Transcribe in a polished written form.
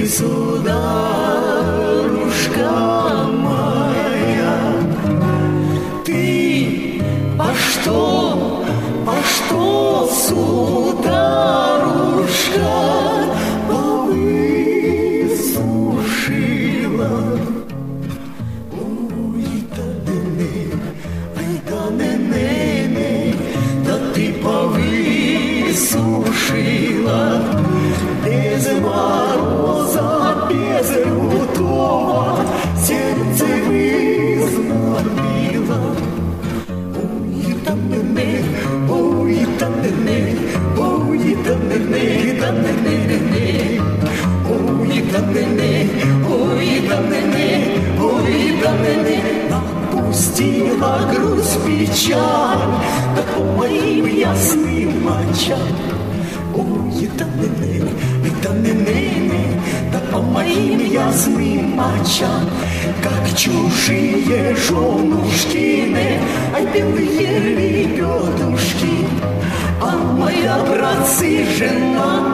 сударушка моя, ты по что, сударушка, повысушила? Ой, да ты повысушила без мороза, без лютого, сердце вызнобило. Ой, да-не-не, ой, да-не-не, ой, да-не-не, да-не-не-не-не. Ой, да-не-не, ой, да-не-не, ой, да-не-не. Напустила грусть печаль, да по моим ясным очам. Ой, да-не-не, да-не-не-не, да по моим ясным очам. Как чужие женушкины, ай, белые лебедушки. А моя, братцы, жена